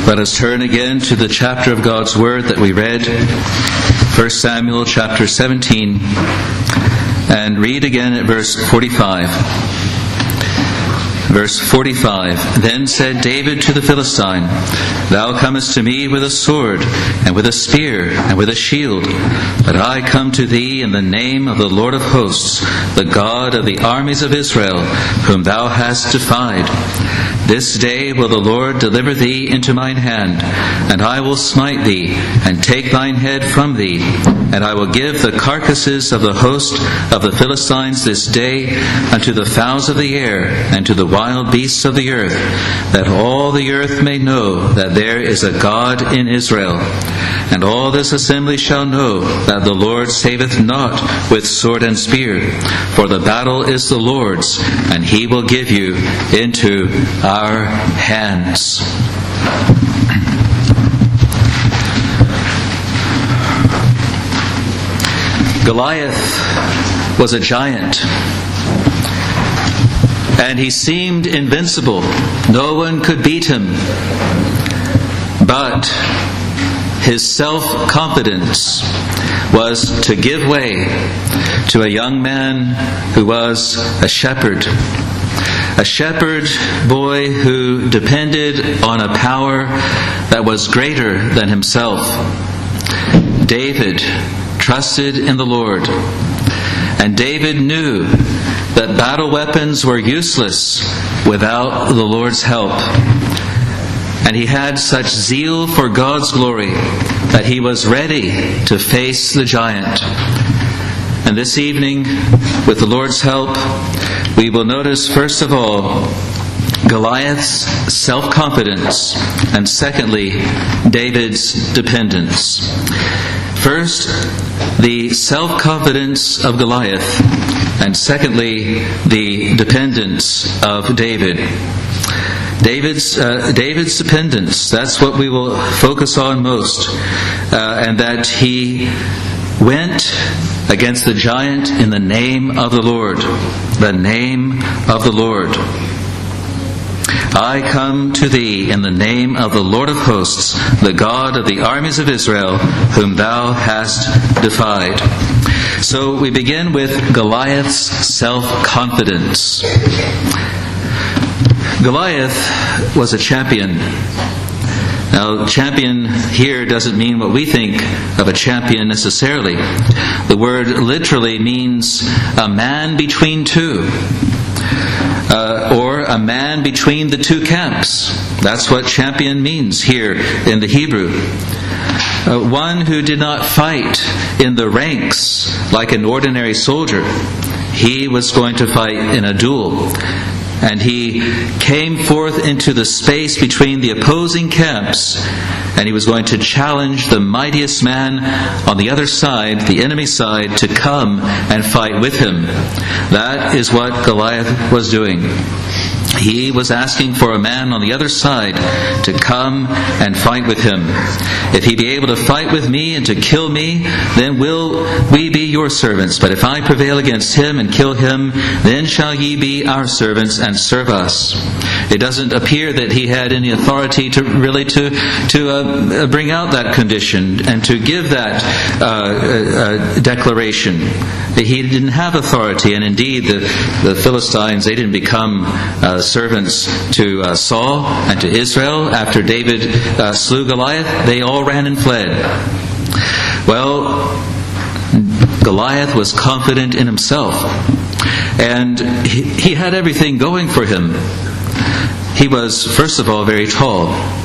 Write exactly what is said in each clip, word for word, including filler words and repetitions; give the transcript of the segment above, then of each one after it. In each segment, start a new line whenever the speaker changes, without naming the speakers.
Let us turn again to the chapter of God's Word that we read, First Samuel chapter seventeen, and read again at verse forty-five. Verse forty-five, Then said David to the Philistine, Thou comest to me with a sword, and with a spear, and with a shield. But I come to thee in the name of the Lord of hosts, the God of the armies of Israel, whom thou hast defied. This day will the Lord deliver thee into mine hand, and I will smite thee, and take thine head from thee. And I will give the carcasses of the host of the Philistines this day unto the fowls of the air, and to the wild beasts of the earth, that all the earth may know that there is a God in Israel. And all this assembly shall know that the Lord saveth not with sword and spear, for the battle is the Lord's, and he will give you into our hands. Goliath was a giant, and he seemed invincible. No one could beat him. But his self-confidence was to give way to a young man who was a shepherd. A shepherd boy who depended on a power that was greater than himself. David trusted in the Lord. And David knew that battle weapons were useless without the Lord's help. And he had such zeal for God's glory that he was ready to face the giant. And this evening, with the Lord's help, we will notice, first of all, Goliath's self-confidence, and secondly, David's dependence. First, the self-confidence of Goliath, and secondly, the dependence of David. David's uh, David's dependence, that's what we will focus on most, uh, and that he went against the giant in the name of the Lord. The name of the Lord. I come to thee in the name of the Lord of hosts, the God of the armies of Israel, whom thou hast defied. So we begin with Goliath's self-confidence. Goliath was a champion. Now, champion here doesn't mean what we think of a champion necessarily. The word literally means a man between two. Uh, or a man between the two camps. That's what champion means here in the Hebrew. Uh, one who did not fight in the ranks like an ordinary soldier. He was going to fight in a duel. And he came forth into the space between the opposing camps, and he was going to challenge the mightiest man on the other side, the enemy side, to come and fight with him. That is what Goliath was doing. He was asking for a man on the other side to come and fight with him. If he be able to fight with me and to kill me, then will we be your servants. But if I prevail against him and kill him, then shall ye be our servants and serve us. It doesn't appear that he had any authority to really to to uh, bring out that condition and to give that uh, uh, declaration. He didn't have authority, and indeed the, the Philistines, they didn't become uh, servants to uh, Saul and to Israel after David uh, slew Goliath. They all ran and fled. Well, Goliath was confident in himself, and he, he had everything going for him. He was, first of all, very tall.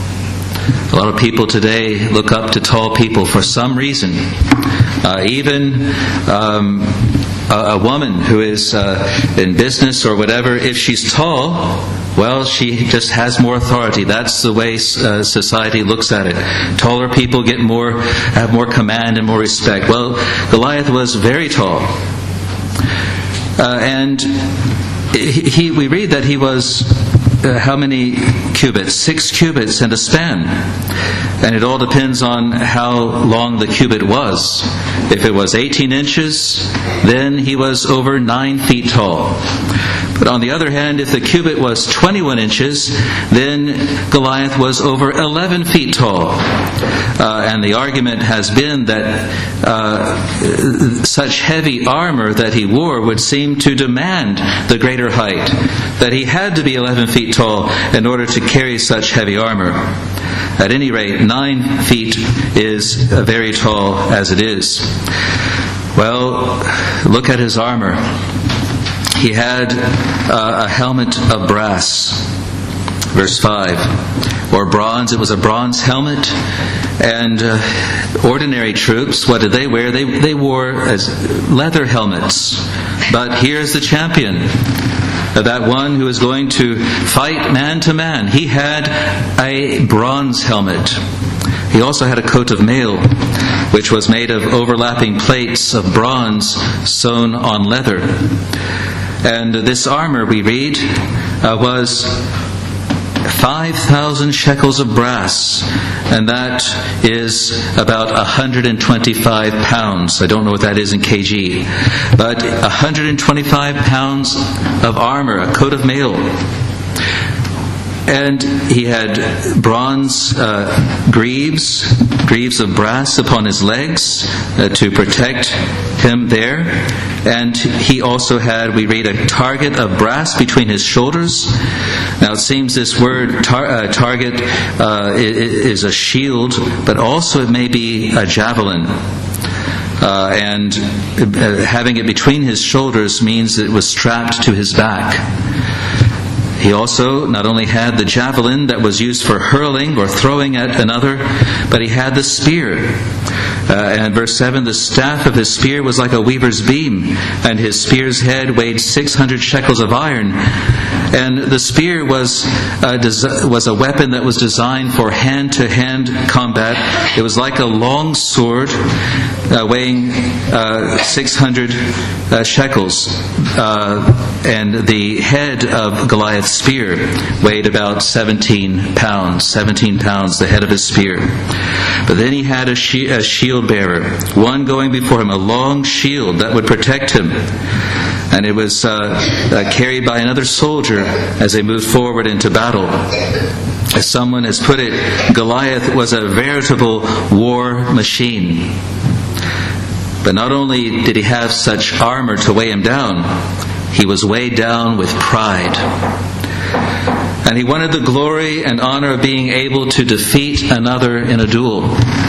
A lot of people today look up to tall people for some reason. Uh, even um, a, a woman who is uh, in business or whatever, if she's tall, well, she just has more authority. That's the way uh, society looks at it. Taller people get more, have more command and more respect. Well, Goliath was very tall, uh, and he, he, we read that he was. Uh, how many cubits? Six cubits and a span. And it all depends on how long the cubit was. If it was eighteen inches, then he was over nine feet tall. But on the other hand, if the cubit was twenty-one inches, then Goliath was over eleven feet tall. Uh, and the argument has been that uh, such heavy armor that he wore would seem to demand the greater height, that he had to be eleven feet tall in order to carry such heavy armor. At any rate, nine feet is very tall as it is. Well, look at his armor. He had uh, a helmet of brass. Verse five. Or bronze. It was a bronze helmet. And uh, ordinary troops, what did they wear? They, they wore as leather helmets. But here's the champion. That one who is going to fight man to man. He had a bronze helmet. He also had a coat of mail, which was made of overlapping plates of bronze sewn on leather. And this armor, we read, uh, was five thousand shekels of brass, and that is about one hundred twenty-five pounds. I don't know what that is in kg, but one hundred twenty-five pounds of armor, a coat of mail. And he had bronze uh, greaves, greaves of brass upon his legs uh, to protect him there. And he also had, we read, a target of brass between his shoulders. Now it seems this word tar- uh, target uh, is a shield, but also it may be a javelin. Uh, and uh, having it between his shoulders means it was strapped to his back. He also not only had the javelin that was used for hurling or throwing at another, but he had the spear. Uh, and verse seven, the staff of his spear was like a weaver's beam, and his spear's head weighed six hundred shekels of iron. And the spear was a, des- was a weapon that was designed for hand-to-hand combat. It was like a long sword uh, weighing uh, six hundred uh, shekels. Uh, and the head of Goliath's spear weighed about seventeen pounds. seventeen pounds, the head of his spear. But then he had a, she- a shield bearer, one going before him, a long shield that would protect him. And it was uh, uh, carried by another soldier as they moved forward into battle. As someone has put it, Goliath was a veritable war machine. But not only did he have such armor to weigh him down, he was weighed down with pride. And he wanted the glory and honor of being able to defeat another in a duel.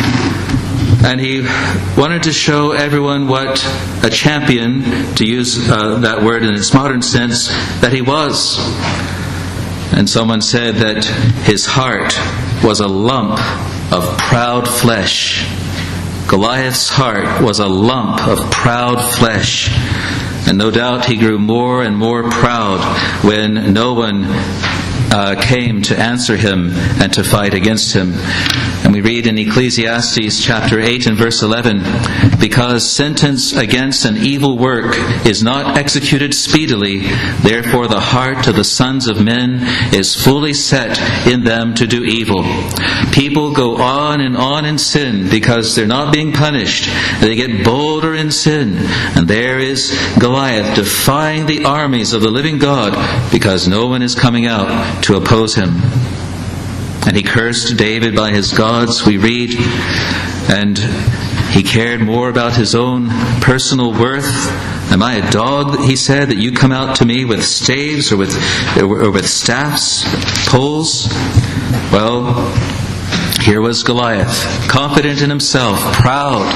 And he wanted to show everyone what a champion, to use uh, that word in its modern sense, that he was. And someone said that his heart was a lump of proud flesh. Goliath's heart was a lump of proud flesh. And no doubt he grew more and more proud when no one uh, came to answer him and to fight against him. And we read in Ecclesiastes chapter eight and verse eleven, because sentence against an evil work is not executed speedily, therefore the heart of the sons of men is fully set in them to do evil. People go on and on in sin because they're not being punished. They get bolder in sin. And there is Goliath defying the armies of the living God because no one is coming out to oppose him. And he cursed David by his gods, we read, and he cared more about his own personal worth. Am I a dog, he said, that you come out to me with staves or with or with staffs, poles? Well, here was Goliath, confident in himself, proud.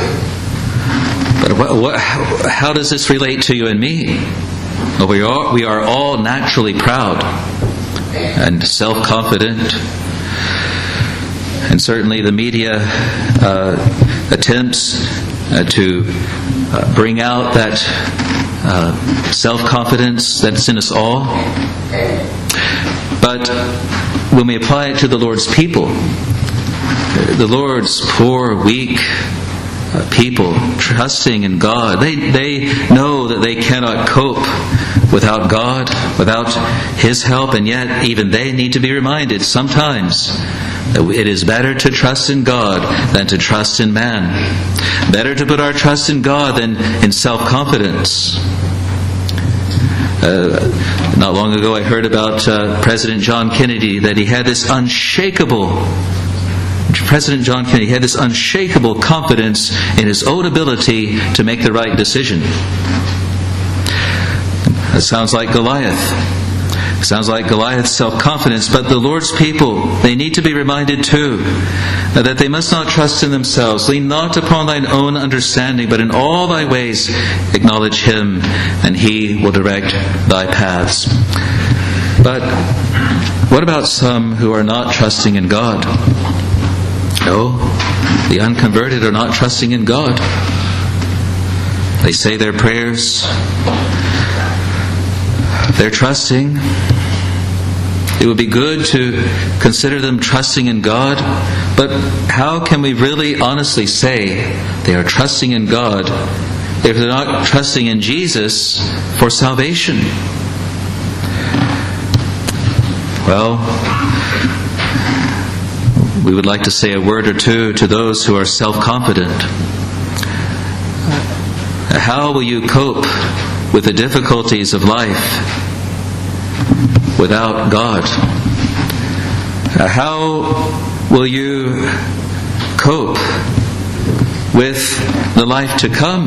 But what, what, how does this relate to you and me? Well, we are, we are all naturally proud and self-confident. And certainly the media uh, attempts uh, to uh, bring out that uh, self-confidence that's in us all. But when we apply it to the Lord's people, the Lord's poor, weak uh, people, trusting in God, they, they know that they cannot cope without God, without His help, and yet even they need to be reminded sometimes that it is better to trust in God than to trust in man. Better to put our trust in God than in self-confidence. Uh, not long ago I heard about uh, President John Kennedy, that he had this unshakable, President John Kennedy had this unshakable confidence in his own ability to make the right decision. That sounds like Goliath. Sounds like Goliath's self-confidence, but the Lord's people, they need to be reminded too that they must not trust in themselves. Lean not upon thine own understanding, but in all thy ways acknowledge Him, and He will direct thy paths. But what about some who are not trusting in God? No, the unconverted are not trusting in God. They say their prayers. They're trusting. It would be good to consider them trusting in God, but how can we really honestly say they are trusting in God if they're not trusting in Jesus for salvation? Well, we would like to say a word or two to those who are self-confident. How will you cope with the difficulties of life without God? Uh, how will you cope with the life to come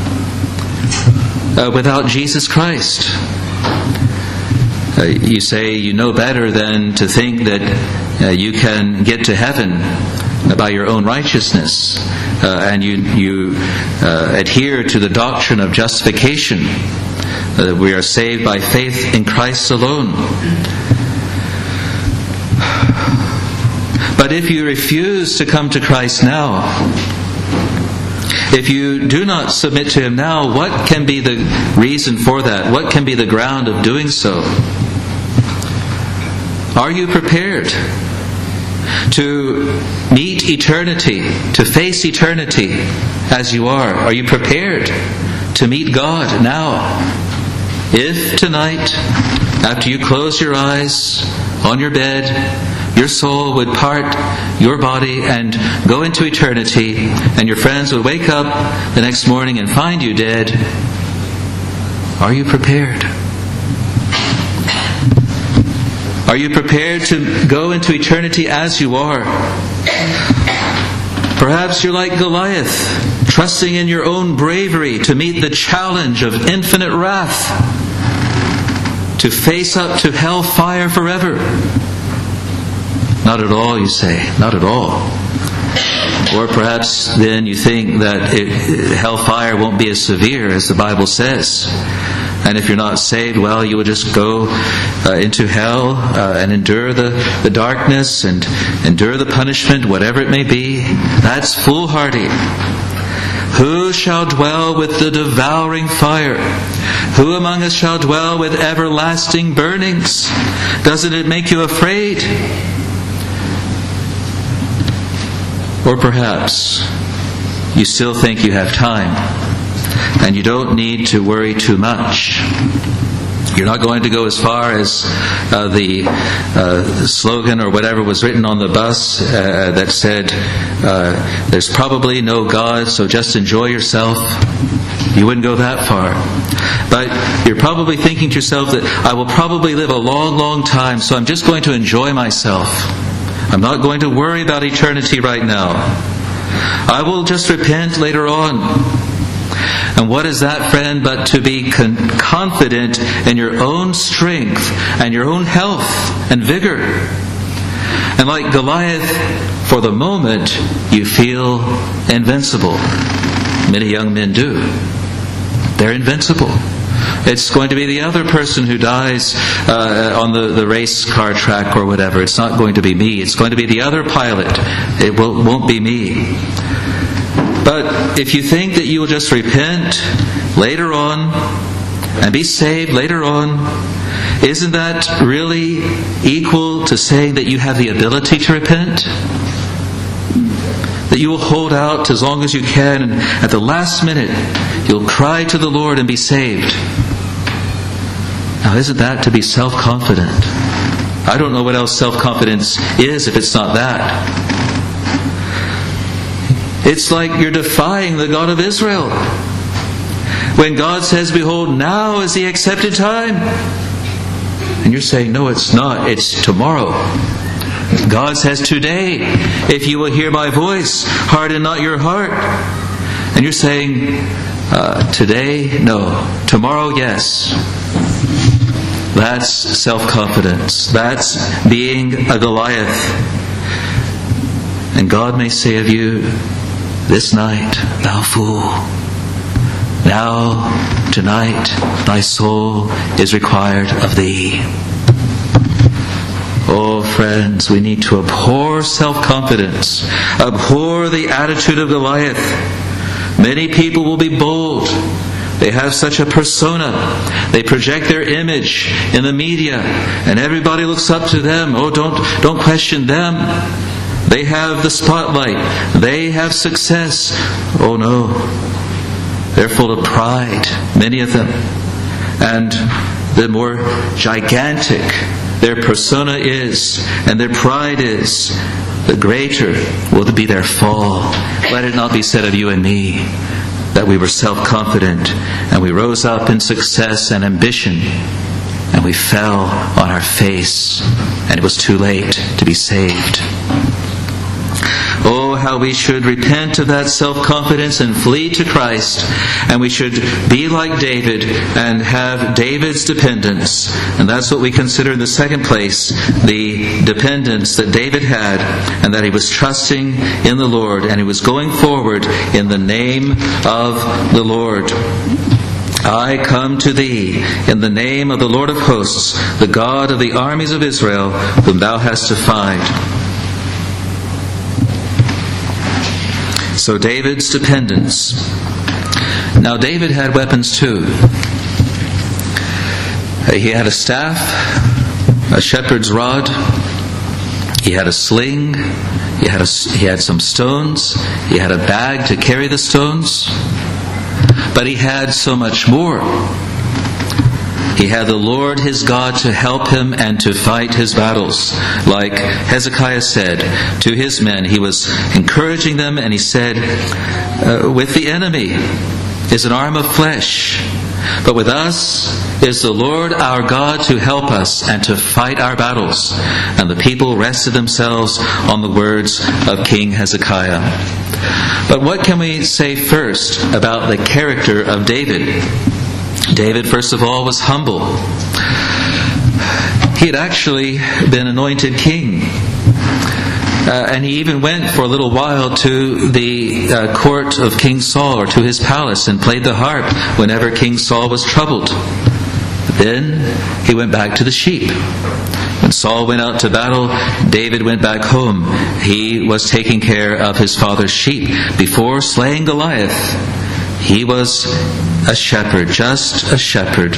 uh, without Jesus Christ? Uh, you say you know better than to think that uh, you can get to heaven by your own righteousness, uh, and you, you uh, adhere to the doctrine of justification, that we are saved by faith in Christ alone. But if you refuse to come to Christ now, if you do not submit to Him now, what can be the reason for that? What can be the ground of doing so? Are you prepared to meet eternity, to face eternity as you are? Are you prepared to meet God now? If tonight, after you close your eyes on your bed, your soul would part your body and go into eternity, and your friends would wake up the next morning and find you dead, are you prepared? Are you prepared to go into eternity as you are? Perhaps you're like Goliath, trusting in your own bravery to meet the challenge of infinite wrath, to face up to hell fire forever. Not at all, you say. Not at all. Or perhaps then you think that it, hellfire won't be as severe as the Bible says. And if you're not saved, well, you will just go uh, into hell uh, and endure the, the darkness and endure the punishment, whatever it may be. That's foolhardy. Who shall dwell with the devouring fire? Who among us shall dwell with everlasting burnings? Doesn't it make you afraid? Or perhaps you still think you have time and you don't need to worry too much. You're not going to go as far as uh, the uh, slogan or whatever was written on the bus uh, that said, uh, there's probably no God, so just enjoy yourself. You wouldn't go that far. But you're probably thinking to yourself that I will probably live a long, long time, so I'm just going to enjoy myself. I'm not going to worry about eternity right now. I will just repent later on. And what is that, friend, but to be con- confident in your own strength and your own health and vigor. And like Goliath, for the moment, you feel invincible. Many young men do. They're invincible. It's going to be the other person who dies uh, on the, the race car track or whatever. It's not going to be me. It's going to be the other pilot. It will, won't be me. But if you think that you will just repent later on and be saved later on, isn't that really equal to saying that you have the ability to repent? That you will hold out as long as you can, and at the last minute you'll cry to the Lord and be saved. Now, isn't that to be self-confident? I don't know what else self-confidence is if it's not that. It's like you're defying the God of Israel. When God says, behold, now is the accepted time. And you're saying, no, it's not. It's tomorrow. God says, today, if you will hear my voice, harden not your heart. And you're saying, uh, today, no. Tomorrow, yes. That's self-confidence. That's being a Goliath. And God may say of you, this night, thou fool, now, tonight, thy soul is required of thee. Oh, friends, we need to abhor self-confidence. Abhor the attitude of Goliath. Many people will be bold. They have such a persona. They project their image in the media, and everybody looks up to them. Oh, don't, don't question them. They have the spotlight. They have success. Oh, no. They're full of pride, many of them. And the more gigantic their persona is, and their pride is, the greater will be their fall. Let it not be said of you and me that we were self-confident and we rose up in success and ambition and we fell on our face and it was too late to be saved. Oh, how we should repent of that self-confidence and flee to Christ. And we should be like David and have David's dependence. And that's what we consider in the second place, the dependence that David had, and that he was trusting in the Lord, and he was going forward in the name of the Lord. I come to thee in the name of the Lord of hosts, the God of the armies of Israel, whom thou hast defied. So David's dependence. Now David had weapons too. He had a staff, a shepherd's rod. He had a sling. He had a, he had some stones. He had a bag to carry the stones. But he had so much more. He had the Lord his God to help him and to fight his battles. Like Hezekiah said to his men, he was encouraging them, and he said, uh, with the enemy is an arm of flesh, but with us is the Lord our God to help us and to fight our battles. And the people rested themselves on the words of King Hezekiah. But what can we say first about the character of David? David, first of all, was humble. He had actually been anointed king. Uh, and he even went for a little while to the uh, court of King Saul, or to his palace, and played the harp whenever King Saul was troubled. But then he went back to the sheep. When Saul went out to battle, David went back home. He was taking care of his father's sheep. Before slaying Goliath, he was a shepherd, just a shepherd.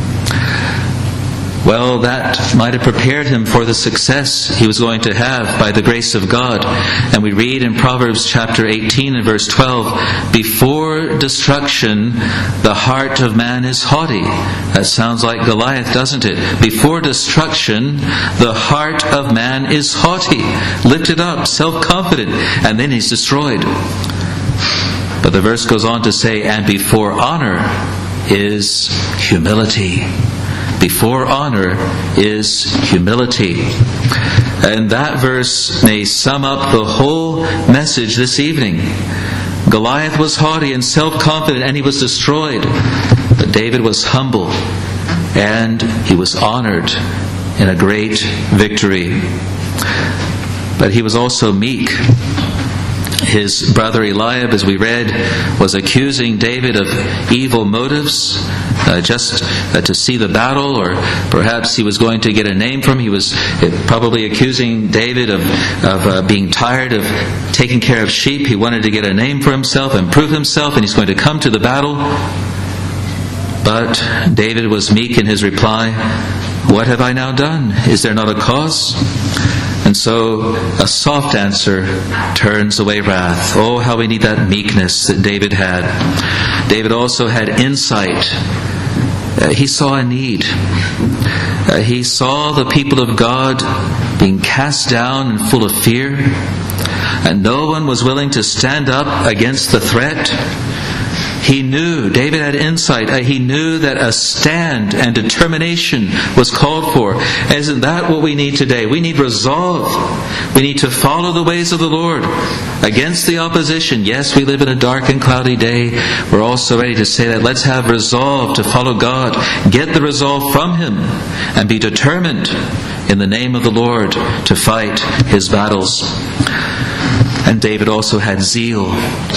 Well, that might have prepared him for the success he was going to have by the grace of God. And we read in Proverbs chapter eighteen and verse twelve, before destruction, the heart of man is haughty. That sounds like Goliath, doesn't it? Before destruction, the heart of man is haughty, lifted up, self-confident, and then he's destroyed. But the verse goes on to say, and before honor is humility. Before honor is humility. And that verse may sum up the whole message this evening. Goliath was haughty and self-confident, and he was destroyed. But David was humble, and he was honored in a great victory. But he was also meek. His brother Eliab, as we read, was accusing David of evil motives, uh, just uh, to see the battle, or perhaps he was going to get a name from him. He was probably accusing David of, of uh, being tired of taking care of sheep. He wanted to get a name for himself and prove himself, and he's going to come to the battle. But David was meek in his reply. What have I now done? Is there not a cause? And so a soft answer turns away wrath. Oh, how we need that meekness that David had. David also had insight. Uh, he saw a need. Uh, he saw the people of God being cast down and full of fear. And no one was willing to stand up against the threat. He knew, David had insight, uh, he knew that a stand and determination was called for. Isn't that what we need today? We need resolve. We need to follow the ways of the Lord against the opposition. Yes, we live in a dark and cloudy day. We're also ready to say that let's have resolve to follow God. Get the resolve from Him and be determined in the name of the Lord to fight His battles. And David also had zeal.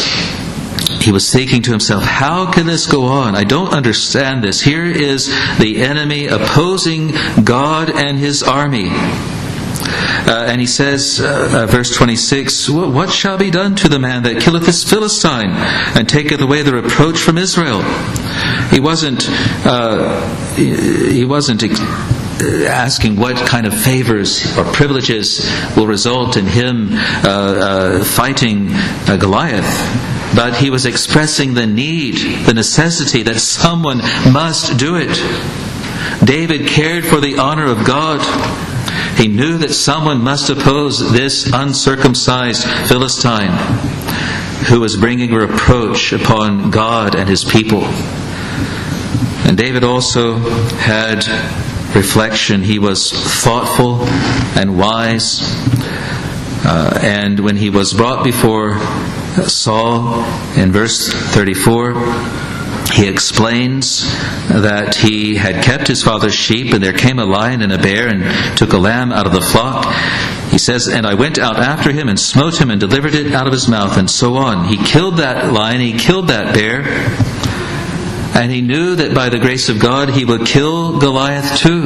He was thinking to himself, how can this go on? I don't understand this. Here is the enemy opposing God and His army. Uh, and he says, uh, uh, verse twenty-six, what shall be done to the man that killeth this Philistine and taketh away the reproach from Israel? He wasn't, uh, he wasn't asking what kind of favors or privileges will result in him uh, uh, fighting uh, Goliath. But he was expressing the need, the necessity that someone must do it. David cared for the honor of God. He knew that someone must oppose this uncircumcised Philistine who was bringing a reproach upon God and His people. And David also had reflection. He was thoughtful and wise. Uh, and when he was brought before Saul, in verse thirty-four, he explains that he had kept his father's sheep, and there came a lion and a bear and took a lamb out of the flock. He says, and I went out after him and smote him and delivered it out of his mouth, and so on. He killed that lion, he killed that bear, and he knew that by the grace of God he would kill Goliath too.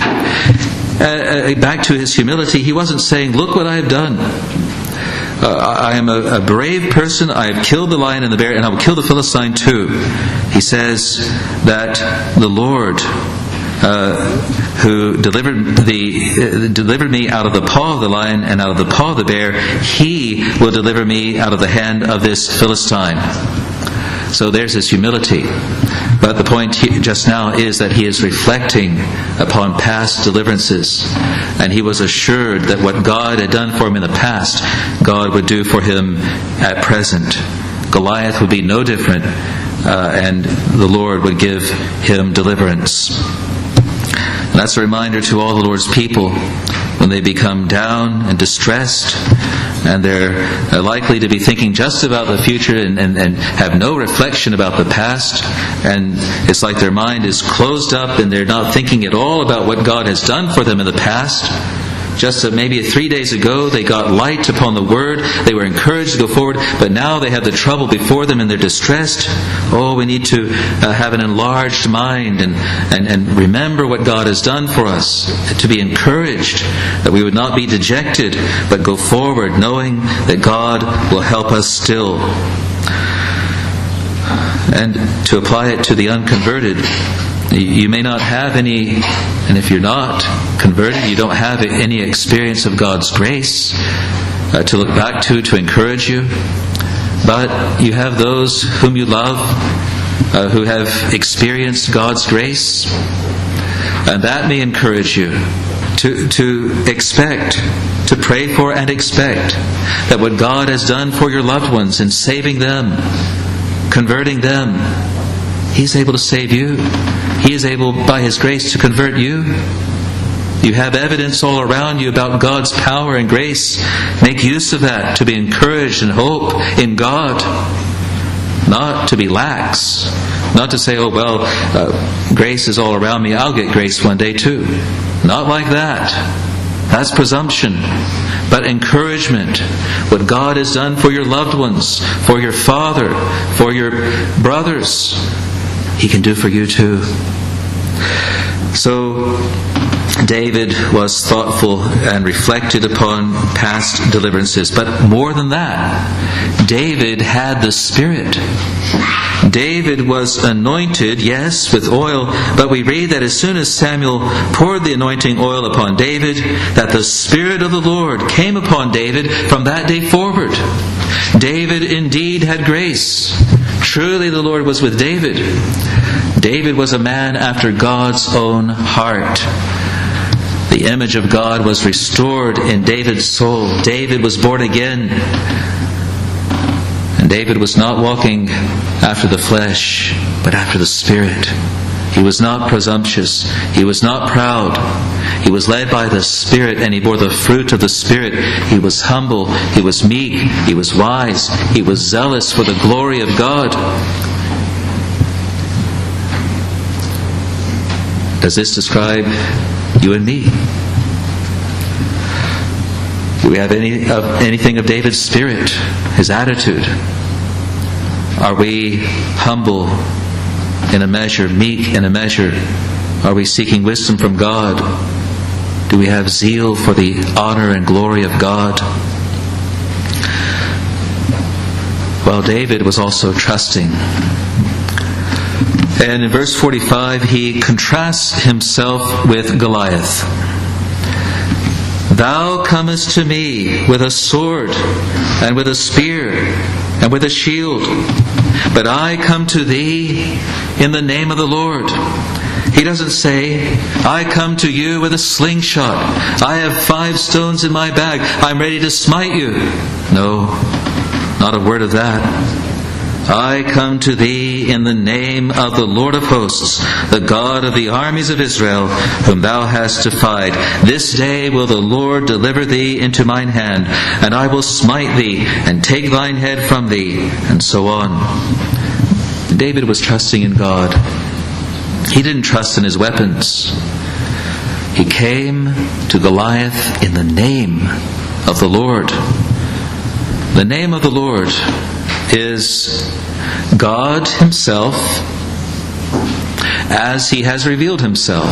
Uh, back to his humility, he wasn't saying, look what I have done. Uh, I am a, a brave person. I have killed the lion and the bear, and I will kill the Philistine too. He says that the Lord, uh, who delivered the uh, delivered me out of the paw of the lion and out of the paw of the bear, He will deliver me out of the hand of this Philistine. So there's his humility. But the point just now is that he is reflecting upon past deliverances. And he was assured that what God had done for him in the past, God would do for him at present. Goliath would be no different, uh, and the Lord would give him deliverance. And that's a reminder to all the Lord's people when they become down and distressed, and they're likely to be thinking just about the future and, and, and have no reflection about the past, and it's like their mind is closed up and they're not thinking at all about what God has done for them in the past. Just that maybe three days ago they got light upon the Word, they were encouraged to go forward, but now they have the trouble before them and they're distressed. Oh, we need to uh, have an enlarged mind and, and, and remember what God has done for us, to be encouraged, that we would not be dejected, but go forward knowing that God will help us still. And to apply it to the unconverted, you may not have any, and if you're not converted, you don't have any experience of God's grace uh, to look back to, to encourage you. But you have those whom you love, uh, who have experienced God's grace. And that may encourage you to, to expect, to pray for and expect that what God has done for your loved ones in saving them, converting them, He's able to save you. He is able, by His grace, to convert you. You have evidence all around you about God's power and grace. Make use of that to be encouraged and hope in God. Not to be lax. Not to say, oh, well, uh, grace is all around me. I'll get grace one day too. Not like that. That's presumption. But encouragement. What God has done for your loved ones, for your father, for your brothers, He can do for you too. So David was thoughtful and reflected upon past deliverances. But more than that, David had the Spirit. David was anointed, yes, with oil, but we read that as soon as Samuel poured the anointing oil upon David, that the Spirit of the Lord came upon David from that day forward. David indeed had grace. Truly the Lord was with David. David was a man after God's own heart. The image of God was restored in David's soul. David was born again. And David was not walking after the flesh, but after the Spirit. He was not presumptuous. He was not proud. He was led by the Spirit, and he bore the fruit of the Spirit. He was humble. He was meek. He was wise. He was zealous for the glory of God. Does this describe you and me? Do we have any of anything of David's spirit, his attitude? Are we humble in a measure, meek in a measure? Are we seeking wisdom from God? Do we have zeal for the honor and glory of God? Well, David was also trusting. And in verse forty-five, he contrasts himself with Goliath. Thou comest to me with a sword and with a spear and with a shield, but I come to thee in the name of the Lord. He doesn't say, I come to you with a slingshot. I have five stones in my bag. I'm ready to smite you. No, not a word of that. I come to thee in the name of the Lord of hosts, the God of the armies of Israel, whom thou hast defied. This day will the Lord deliver thee into mine hand, and I will smite thee, and take thine head from thee, and so on. David was trusting in God. He didn't trust in his weapons. He came to Goliath in the name of the Lord. The name of the Lord is God Himself as He has revealed Himself.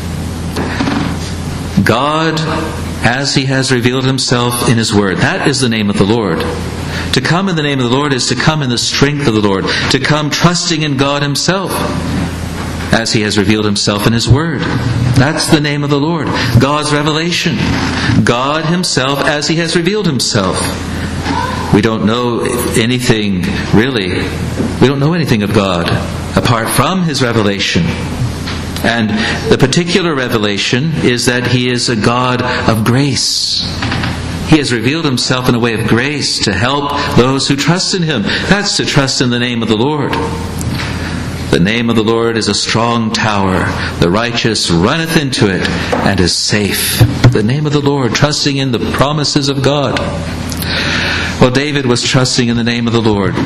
God as He has revealed Himself in His Word. That is the name of the Lord. To come in the name of the Lord is to come in the strength of the Lord. To come trusting in God Himself as He has revealed Himself in His Word. That's the name of the Lord. God's revelation. God Himself as He has revealed Himself. We don't know anything, really. We don't know anything of God apart from His revelation. And the particular revelation is that He is a God of grace. He has revealed Himself in a way of grace to help those who trust in Him. That's to trust in the name of the Lord. The name of the Lord is a strong tower. The righteous runneth into it and is safe. The name of the Lord, trusting in the promises of God. Well, David was trusting in the name of the Lord.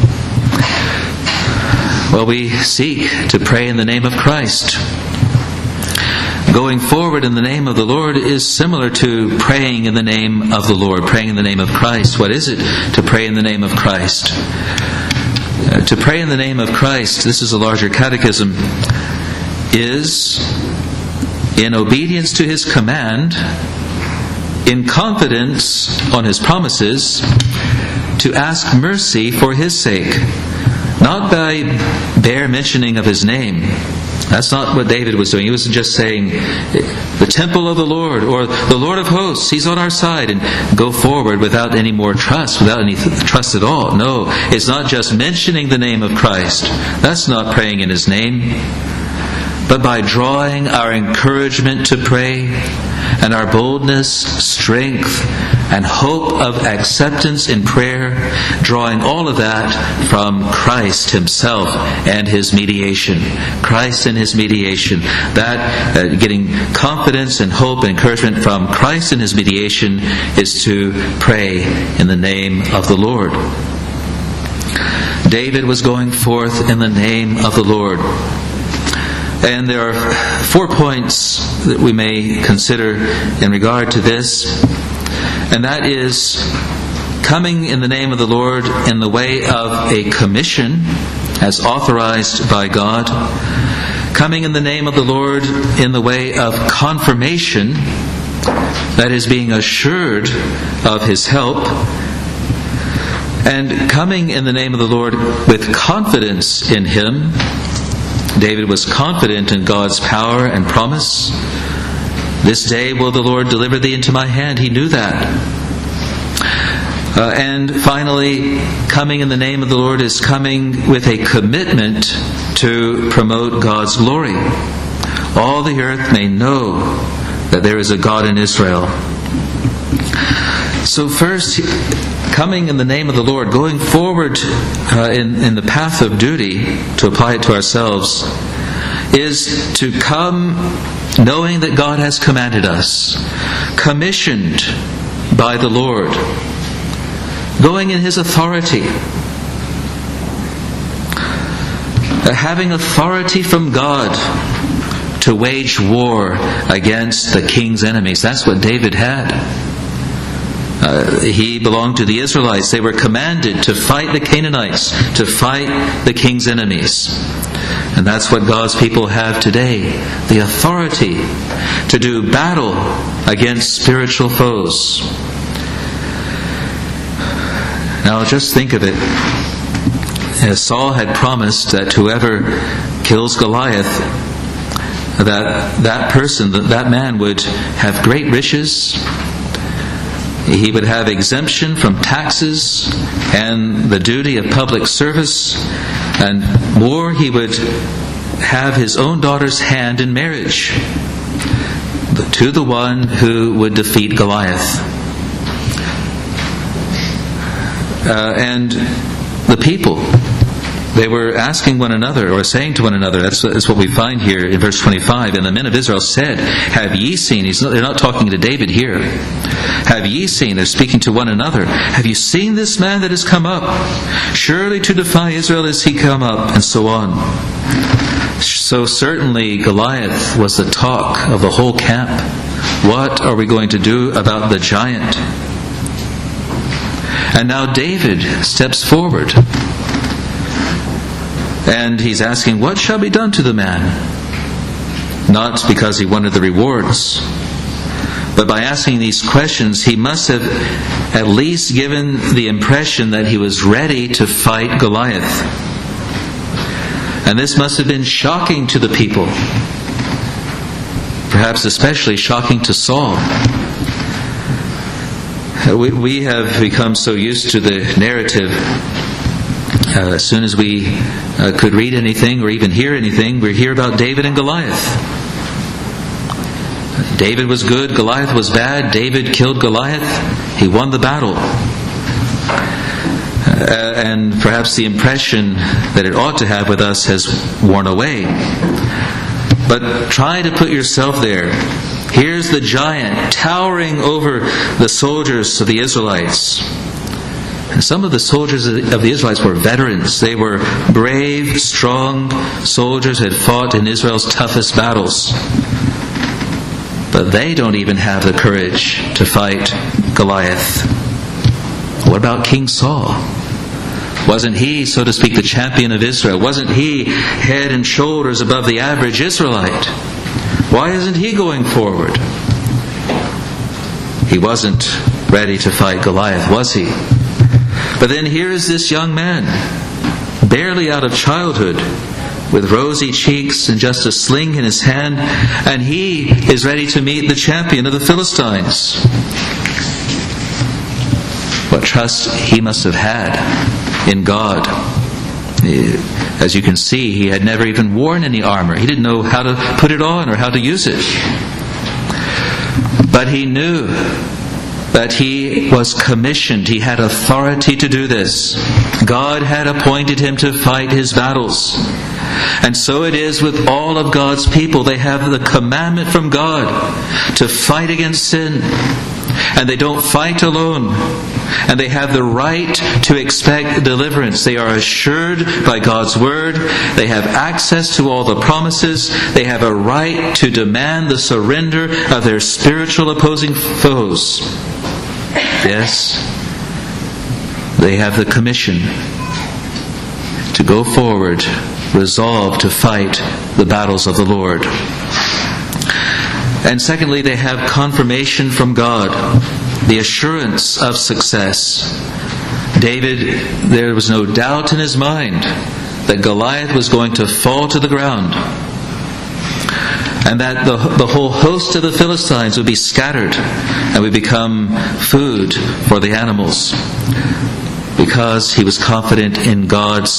Well, we seek to pray in the name of Christ. Going forward in the name of the Lord is similar to praying in the name of the Lord, praying in the name of Christ. What is it to pray in the name of Christ? Uh, to pray in the name of Christ, this is a larger catechism, is in obedience to His command, in confidence on His promises, to ask mercy for His sake, not by bare mentioning of His name. That's not what David was doing. He wasn't just saying, the temple of the Lord, or the Lord of hosts, He's on our side, and go forward without any more trust, without any trust at all. No, it's not just mentioning the name of Christ. That's not praying in His name. But by drawing our encouragement to pray, and our boldness, strength, and hope of acceptance in prayer, drawing all of that from Christ Himself and His mediation. Christ and His mediation. That, uh, getting confidence and hope and encouragement from Christ and His mediation is to pray in the name of the Lord. David was going forth in the name of the Lord. And there are four points that we may consider in regard to this. And that is coming in the name of the Lord in the way of a commission as authorized by God. Coming in the name of the Lord in the way of confirmation, that is, being assured of His help. And coming in the name of the Lord with confidence in Him. David was confident in God's power and promise. This day will the Lord deliver thee into my hand. He knew that. Uh, and finally, coming in the name of the Lord is coming with a commitment to promote God's glory. All the earth may know that there is a God in Israel. So first, coming in the name of the Lord, going forward uh, in, in the path of duty, to apply it to ourselves, is to come knowing that God has commanded us, commissioned by the Lord, going in His authority, having authority from God to wage war against the king's enemies. That's what David had. Uh, he belonged to the Israelites. They were commanded to fight the Canaanites, to fight the king's enemies. And that's what God's people have today, the authority to do battle against spiritual foes. Now just think of it. As Saul had promised that whoever kills Goliath, that that person, that, that man would have great riches. He would have exemption from taxes and the duty of public service, and more, he would have his own daughter's hand in marriage to the one who would defeat Goliath. Uh, and the people, they were asking one another, or saying to one another, that's, that's what we find here in verse twenty-five, and the men of Israel said, have ye seen, he's not, they're not talking to David here, have ye seen, they're speaking to one another, have you seen this man that has come up? Surely to defy Israel is he come up, and so on. So certainly Goliath was the talk of the whole camp. What are we going to do about the giant? And now David steps forward, and he's asking, what shall be done to the man? Not because he wanted the rewards, but by asking these questions, he must have at least given the impression that he was ready to fight Goliath. And this must have been shocking to the people, perhaps especially shocking to Saul. We, we have become so used to the narrative. Uh, as soon as we uh, could read anything or even hear anything, we hear about David and Goliath. David was good, Goliath was bad. David killed Goliath. He won the battle. Uh, and perhaps the impression that it ought to have with us has worn away. But try to put yourself there. Here's the giant towering over the soldiers of the Israelites. And some of the soldiers of the Israelites were veterans. They were brave, strong soldiers who had fought in Israel's toughest battles. But they don't even have the courage to fight Goliath. What about King Saul? Wasn't he, so to speak, the champion of Israel? Wasn't he head and shoulders above the average Israelite? Why isn't he going forward? He wasn't ready to fight Goliath, was he? But then here's this young man, barely out of childhood, with rosy cheeks and just a sling in his hand, and he is ready to meet the champion of the Philistines. What trust he must have had in God. As you can see, he had never even worn any armor. He didn't know how to put it on or how to use it. But he knew that he was commissioned. He had authority to do this. God had appointed him to fight his battles. And so it is with all of God's people. They have the commandment from God to fight against sin. And they don't fight alone. And they have the right to expect deliverance. They are assured by God's word. They have access to all the promises. They have a right to demand the surrender of their spiritual opposing foes. Yes, they have the commission to go forward, resolved to fight the battles of the Lord. And secondly, they have confirmation from God, the assurance of success. David, there was no doubt in his mind that Goliath was going to fall to the ground, and that the, the whole host of the Philistines would be scattered and would become food for the animals, because he was confident in God's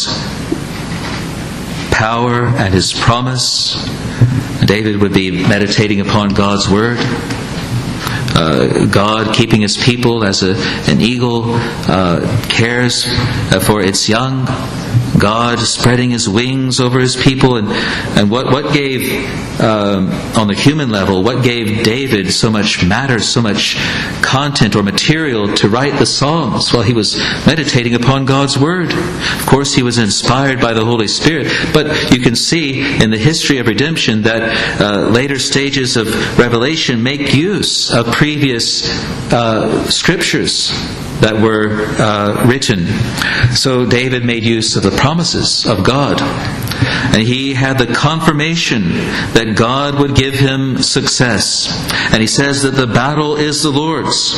power and his promise. David would be meditating upon God's word. uh, God keeping His people as a, an eagle uh, cares uh, for its young. God spreading His wings over His people. And, and what, what gave, um, on the human level, what gave David so much matter, so much content or material to write the Psalms? Well, he was meditating upon God's Word. Of course, he was inspired by the Holy Spirit. But you can see in the history of redemption that uh, later stages of revelation make use of previous uh, scriptures that were uh, written. So David made use of the promises of God. And he had the confirmation that God would give him success. And he says that the battle is the Lord's.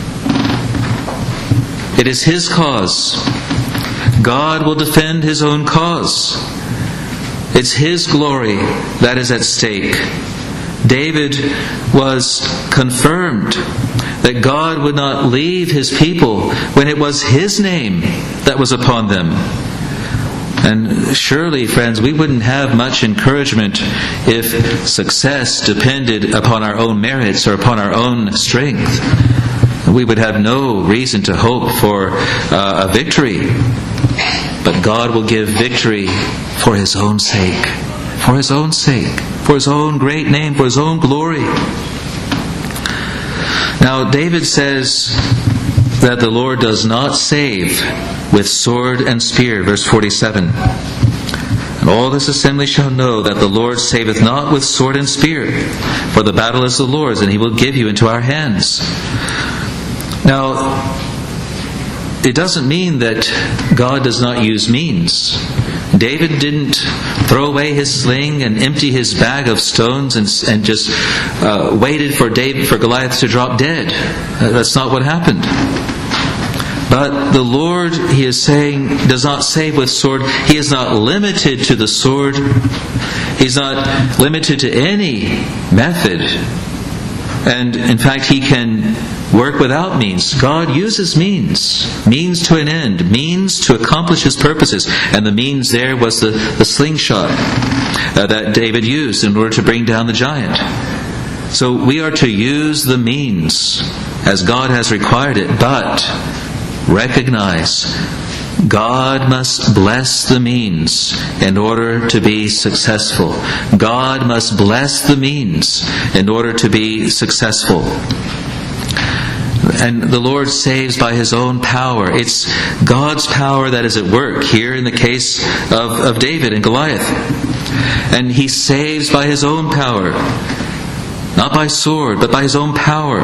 It is His cause. God will defend His own cause. It's His glory that is at stake. David was confirmed that God would not leave His people when it was His name that was upon them. And surely, friends, we wouldn't have much encouragement if success depended upon our own merits or upon our own strength. We would have no reason to hope for uh, a victory. But God will give victory for His own sake. For His own sake. For His own great name. For His own glory. Now, David says that the Lord does not save with sword and spear. Verse forty-seven. And all this assembly shall know that the Lord saveth not with sword and spear. For the battle is the Lord's, and He will give you into our hands. Now, it doesn't mean that God does not use means. David didn't throw away his sling and empty his bag of stones and, and just uh, waited for David, for Goliath to drop dead. Uh, that's not what happened. But the Lord, He is saying, does not save with sword. He is not limited to the sword. He's not limited to any method. And in fact, He can work without means. God uses means. Means to an end. Means to accomplish His purposes. And the means there was the, the slingshot uh, that David used in order to bring down the giant. So we are to use the means as God has required it, but recognize God must bless the means in order to be successful. God must bless the means in order to be successful. And the Lord saves by His own power. It's God's power that is at work here in the case of, of David and Goliath. And He saves by His own power. Not by sword, but by His own power.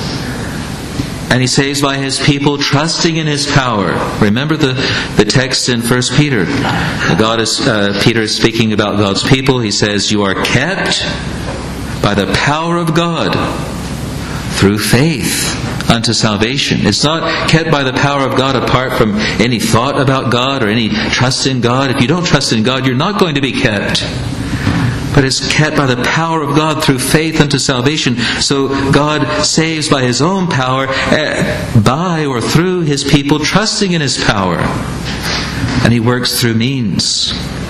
And He saves by His people trusting in His power. Remember the, the text in First Peter. God is, uh, Peter is speaking about God's people. He says, you are kept by the power of God through faith unto salvation. It's not kept by the power of God apart from any thought about God or any trust in God. If you don't trust in God, you're not going to be kept. But it's kept by the power of God through faith unto salvation. So God saves by His own power, by or through His people trusting in His power. And He works through means.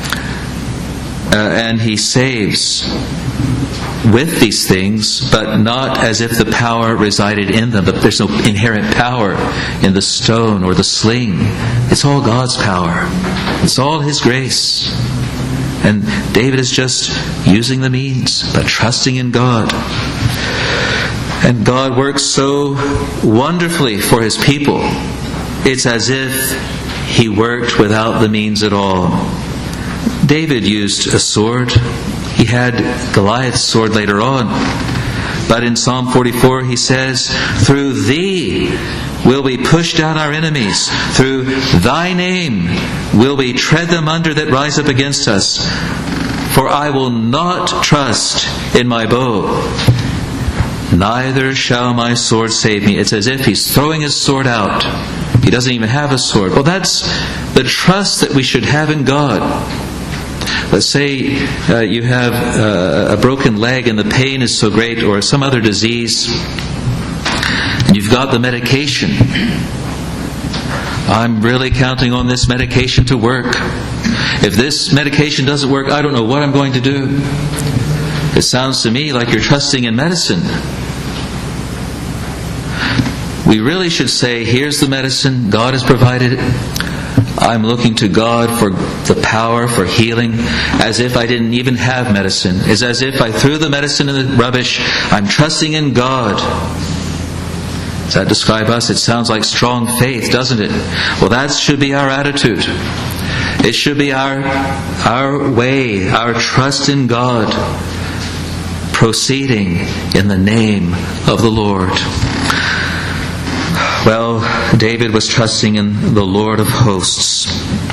Uh, and He saves with these things, but not as if the power resided in them. But there's no inherent power in the stone or the sling. It's all God's power. It's all His grace. And David is just using the means, but trusting in God. And God works so wonderfully for His people. It's as if He worked without the means at all. David used a sword. He had Goliath's sword later on. But in Psalm forty-four he says, through Thee will we push down our enemies. Through Thy name will we tread them under that rise up against us. For I will not trust in my bow, neither shall my sword save me. It's as if he's throwing his sword out. He doesn't even have a sword. Well, that's the trust that we should have in God. Let's say uh, you have uh, a broken leg and the pain is so great, or some other disease, and you've got the medication. I'm really counting on this medication to work. If this medication doesn't work, I don't know what I'm going to do. It sounds to me like you're trusting in medicine. we really should say, here's the medicine, God has provided it. I'm looking to God for the power, for healing, as if I didn't even have medicine. It's as if I threw the medicine in the rubbish. I'm trusting in God. Does that describe us? It sounds like strong faith, doesn't it? Well, that should be our attitude. It should be our, our way, our trust in God, proceeding in the name of the Lord. Well, David was trusting in the Lord of hosts.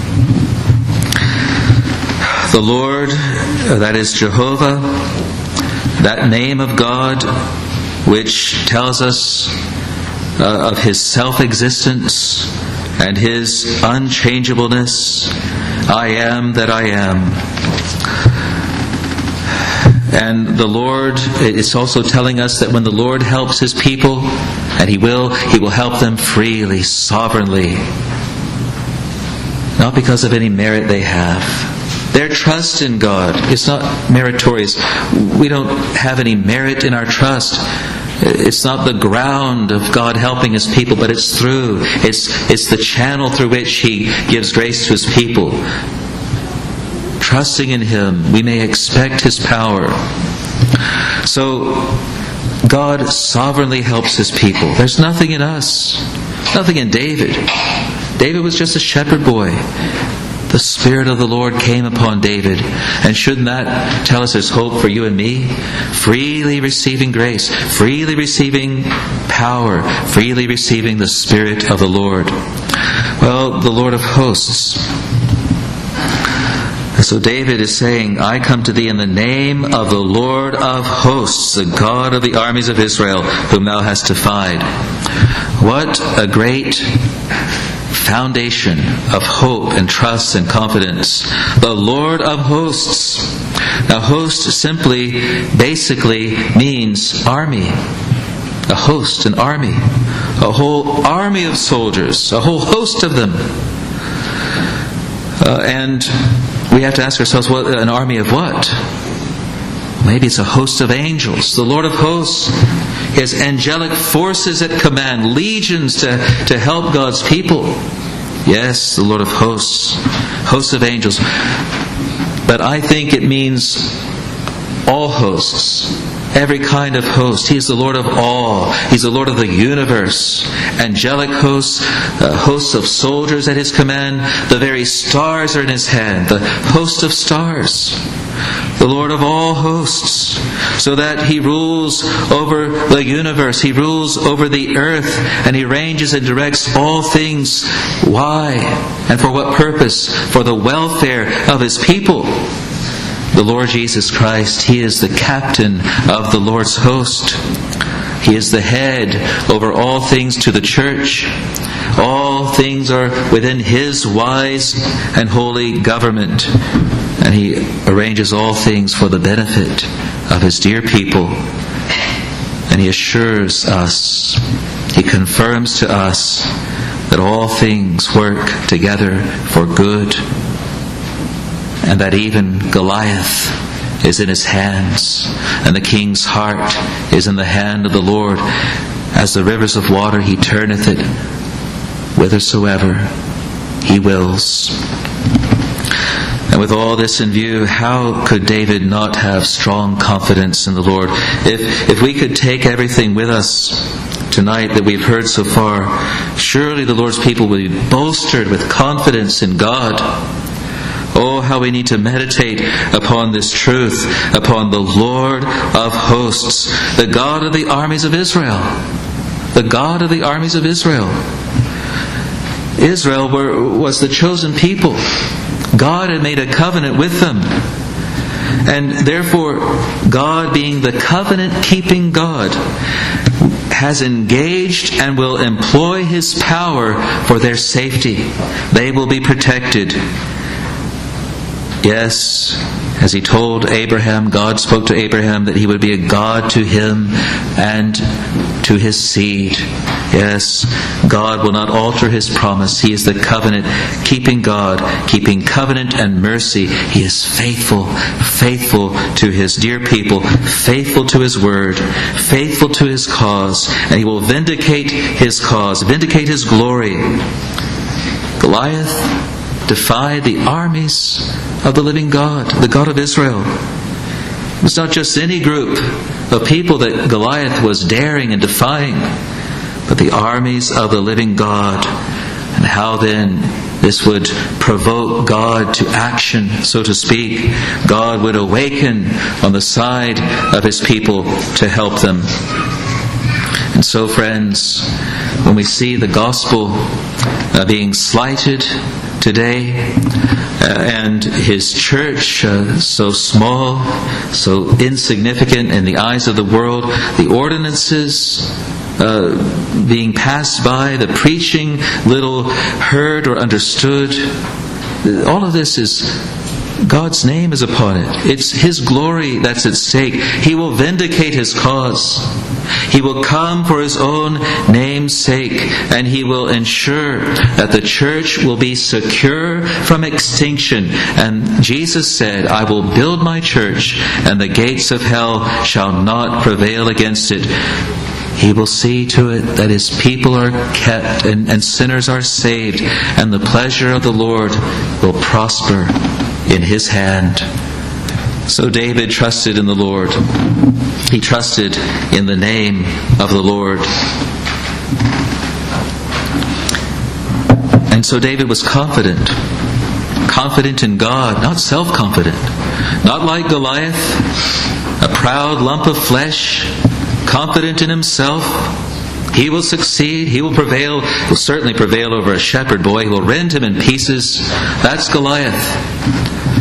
The Lord, that is Jehovah, that name of God, which tells us uh, of His self-existence and His unchangeableness. I am that I am. And the Lord, it's also telling us that when the Lord helps His people, and He will, He will help them freely, sovereignly. Not because of any merit they have. Their trust in God is not meritorious. We don't have any merit in our trust. It's not the ground of God helping His people, but it's through. It's, it's the channel through which He gives grace to His people. Trusting in Him, we may expect His power. So, God sovereignly helps His people. There's nothing in us. Nothing in David. David was just a shepherd boy. The Spirit of the Lord came upon David. And shouldn't that tell us there's hope for you and me? Freely receiving grace. Freely receiving power. Freely receiving the Spirit of the Lord. Well, the Lord of hosts. So David is saying, I come to thee in the name of the Lord of hosts, the God of the armies of Israel, whom thou hast defied. What a great foundation of hope and trust and confidence. The Lord of hosts. Now, host simply, basically means army. A host, an army. A whole army of soldiers. A whole host of them. Uh, and we have to ask ourselves, what, an army of what? Maybe it's a host of angels. The Lord of hosts has angelic forces at command, legions to, to help God's people. Yes, the Lord of hosts, hosts of angels. But I think it means all hosts, every kind of host. He is the Lord of all. He's the Lord of the universe. Angelic hosts, uh, hosts of soldiers at His command. The very stars are in His hand. The host of stars. The Lord of all hosts. So that He rules over the universe. He rules over the earth. And He arranges and directs all things. Why? And for what purpose? For the welfare of His people. The Lord Jesus Christ, He is the captain of the Lord's host. He is the head over all things to the church. All things are within His wise and holy government. And He arranges all things for the benefit of His dear people. And He assures us, He confirms to us that all things work together for good. And that even Goliath is in His hands, and the king's heart is in the hand of the Lord. As the rivers of water, He turneth it whithersoever He wills. And with all this in view, how could David not have strong confidence in the Lord? If, if we could take everything with us tonight that we've heard so far, surely the Lord's people will be bolstered with confidence in God. Oh, how we need to meditate upon this truth, upon the Lord of hosts, the God of the armies of Israel. The God of the armies of Israel. Israel were, was the chosen people. God had made a covenant with them. And therefore, God, being the covenant-keeping God, has engaged and will employ His power for their safety. They will be protected. Yes, As he told Abraham, God spoke to Abraham that he would be a God to him and to his seed. Yes, God will not alter his promise. He is the covenant-keeping God, keeping covenant and mercy. He is faithful, faithful to his dear people, faithful to his word, faithful to his cause, and he will vindicate his cause, vindicate his glory. Goliath defied the armies of the living God, the God of Israel. It was not just any group of people that Goliath was daring and defying, but the armies of the living God. And how then this would provoke God to action, so to speak. God would awaken on the side of his people to help them. And so, friends, when we see the gospel uh, being slighted today, uh, and his church uh, so small, so insignificant in the eyes of the world, the ordinances uh, being passed by, the preaching little heard or understood, all of this is God's name is upon it. It's his glory that's at stake. He will vindicate his cause. He will come for his own name's sake, and he will ensure that the church will be secure from extinction. And Jesus said, I will build my church, and the gates of hell shall not prevail against it. He will see to it that his people are kept and, and sinners are saved, and the pleasure of the Lord will prosper in his hand. So David trusted in the Lord. He trusted in the name of the Lord. And so David was confident. Confident in God, not self-confident. Not like Goliath, a proud lump of flesh, confident in himself. He will succeed. He will prevail. He will certainly prevail over a shepherd boy. He will rend him in pieces. That's Goliath.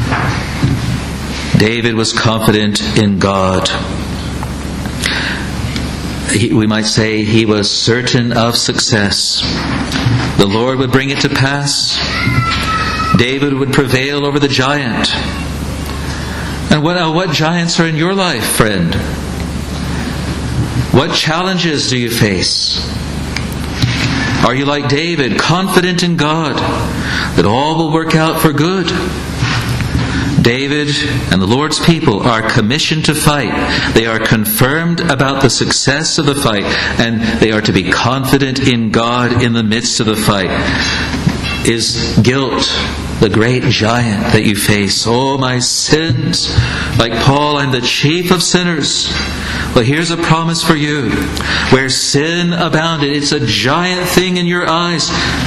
David was confident in God. He, we might say he was certain of success. The Lord would bring it to pass. David would prevail over the giant. And what, uh, what giants are in your life, friend? What challenges do you face? Are you like David, confident in God that all will work out for good? David and the Lord's people are commissioned to fight. They are confirmed about the success of the fight, and they are to be confident in God in the midst of the fight. Is guilt the great giant that you face? Oh, my sins! Like Paul, I'm the chief of sinners. Well, here's a promise for you. Where sin abounded, it's a giant thing in your eyes.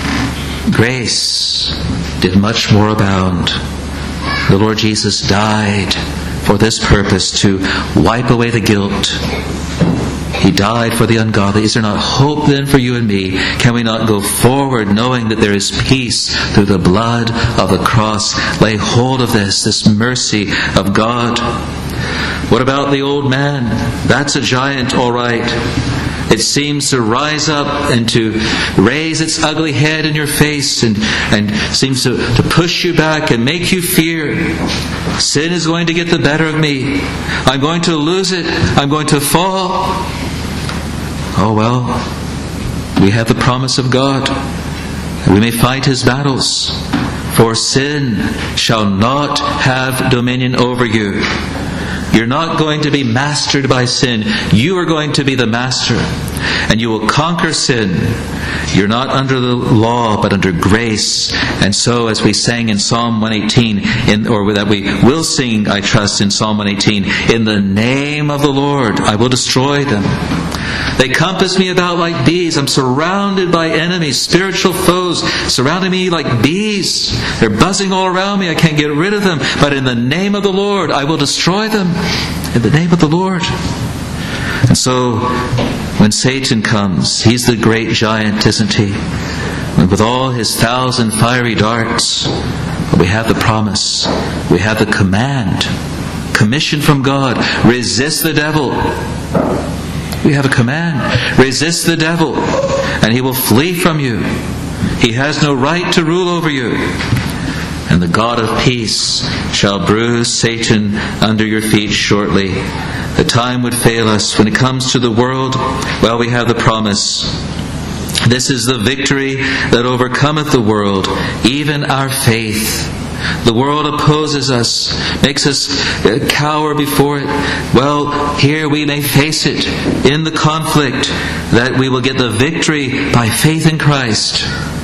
Grace did much more abound. The Lord Jesus died for this purpose, to wipe away the guilt. He died for the ungodly. Is there not hope then for you and me? Can we not go forward knowing that there is peace through the blood of the cross? Lay hold of this, this mercy of God. What about the old man? That's a giant, all right. It seems to rise up and to raise its ugly head in your face and, and seems to, to push you back and make you fear. Sin is going to get the better of me. I'm going to lose it. I'm going to fall. Oh well, we have the promise of God. We may fight his battles. For sin shall not have dominion over you. You're not going to be mastered by sin. You are going to be the master. And you will conquer sin. You're not under the law, but under grace. And so, as we sang in Psalm one eighteen, in, or that we will sing, I trust, in Psalm one eighteen, in the name of the Lord, I will destroy them. They compass me about like bees. I'm surrounded by enemies, spiritual foes, surrounding me like bees. They're buzzing all around me. I can't get rid of them. But in the name of the Lord, I will destroy them. In the name of the Lord. And so, when Satan comes, he's the great giant, isn't he? And with all his thousand fiery darts, we have the promise. We have the command. Commission from God. Resist the devil. We have a command. Resist the devil, and he will flee from you. He has no right to rule over you. and the God of peace shall bruise Satan under your feet shortly. The time would fail us. When it comes to the world, well, we have the promise. This is the victory that overcometh the world, even our faith. The world opposes us, makes us cower before it. Well, here we may face it in the conflict, that we will get the victory by faith in Christ.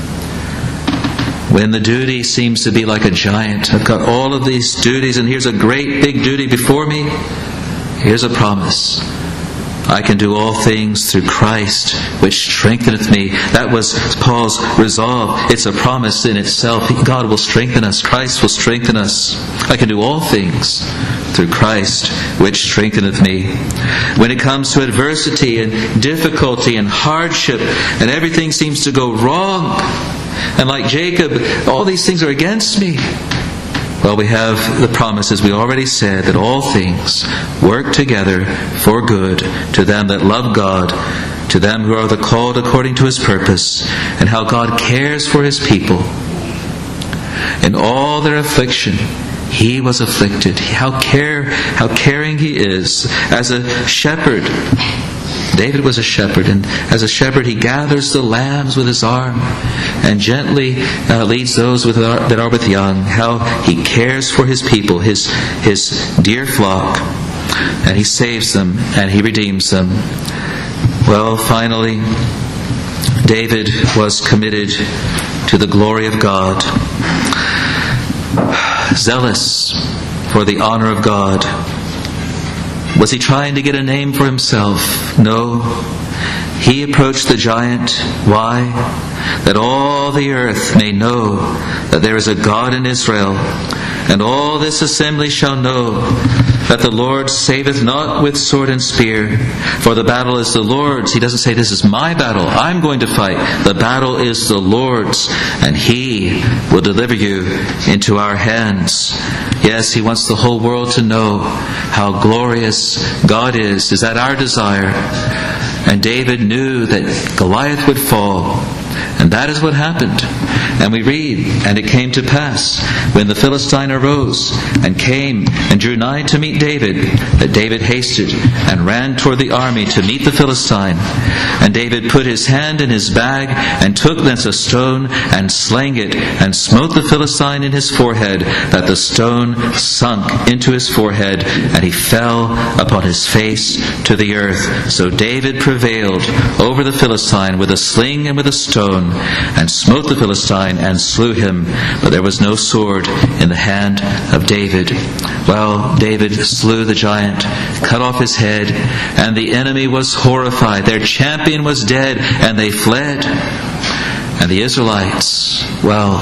When the duty seems to be like a giant, I've got all of these duties, and here's a great big duty before me. Here's a promise. I can do all things through Christ, which strengtheneth me. That was Paul's resolve. It's a promise in itself. God will strengthen us. Christ will strengthen us. I can do all things through Christ, which strengtheneth me. When it comes to adversity and difficulty and hardship, and everything seems to go wrong, and like Jacob, all these things are against me. Well, we have the promise, as we already said, that all things work together for good to them that love God, to them who are the called according to His purpose, and how God cares for His people. In all their affliction, He was afflicted. How care, how caring He is. As a shepherd, David was a shepherd, and as a shepherd he gathers the lambs with his arm and gently uh, leads those with, uh, that are with young. How he cares for his people, his, his dear flock, and he saves them and he redeems them. Well, finally, David was committed to the glory of God, zealous for the honor of God. Was he trying to get a name for himself? No. He approached the giant. Why? That all the earth may know that there is a God in Israel, and all this assembly shall know that the Lord saveth not with sword and spear, for the battle is the Lord's. He doesn't say, this is my battle, I'm going to fight. The battle is the Lord's, and He will deliver you into our hands. Yes, He wants the whole world to know how glorious God is. Is that our desire? And David knew that Goliath would fall, and that is what happened. And we read, and it came to pass, when the Philistine arose and came and drew nigh to meet David, that David hasted and ran toward the army to meet the Philistine. And David put his hand in his bag and took thence a stone and slang it and smote the Philistine in his forehead, that the stone sunk into his forehead, and he fell upon his face to the earth. So David prevailed over the Philistine with a sling and with a stone, and smote the Philistine and slew him, but there was no sword in the hand of David. Well, David slew the giant, cut off his head, and the enemy was horrified. Their champion was dead, and they fled. And the Israelites, well,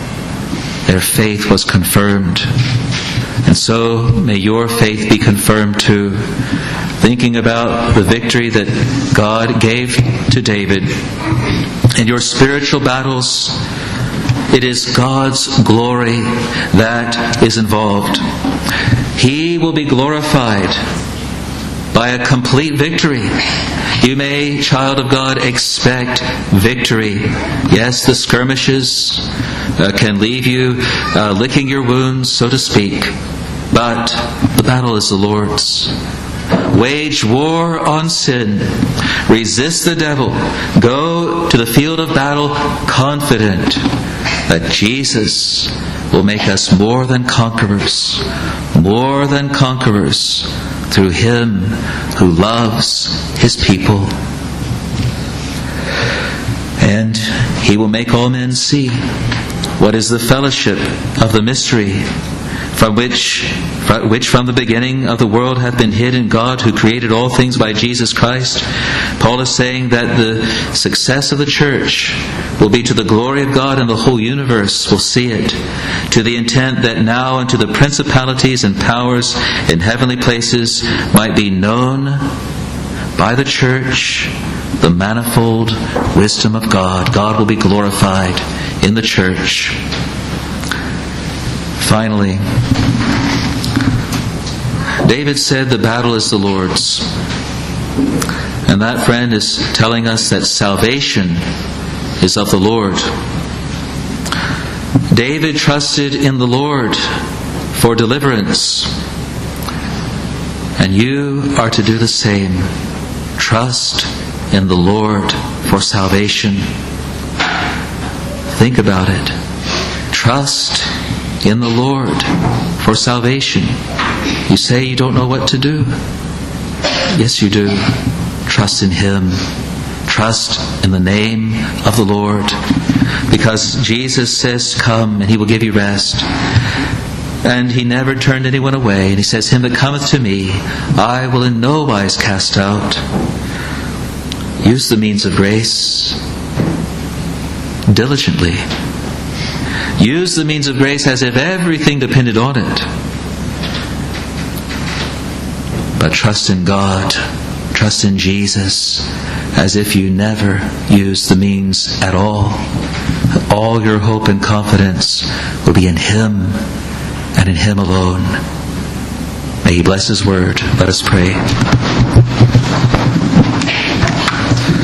their faith was confirmed. And so may your faith be confirmed too. Thinking about the victory that God gave to David in your spiritual battles, it is God's glory that is involved. He will be glorified by a complete victory. You may, child of God, expect victory. Yes, the skirmishes uh, can leave you uh, licking your wounds, so to speak, but the battle is the Lord's. Wage war on sin. Resist the devil. Go to the field of battle confident that Jesus will make us more than conquerors. More than conquerors through Him who loves His people. And He will make all men see what is the fellowship of the mystery, from which which from the beginning of the world hath been hid in God, who created all things by Jesus Christ. Paul is saying that the success of the church will be to the glory of God, and the whole universe will see it, to the intent that now unto the principalities and powers in heavenly places might be known by the church the manifold wisdom of God. God will be glorified in the church. Finally, David said the battle is the Lord's. And that, friend, is telling us that salvation is of the Lord. David trusted in the Lord for deliverance. And you are to do the same. Trust in the Lord for salvation. Think about it. Trust in the Lord for salvation. You say you don't know what to do. Yes, you do. Trust in Him. Trust in the name of the Lord. Because Jesus says, come, and He will give you rest. And He never turned anyone away. And He says, him that cometh to me, I will in no wise cast out. Use the means of grace diligently. Use the means of grace as if everything depended on it. But trust in God. Trust in Jesus as if you never used the means at all. All your hope and confidence will be in Him and in Him alone. May He bless His word. Let us pray.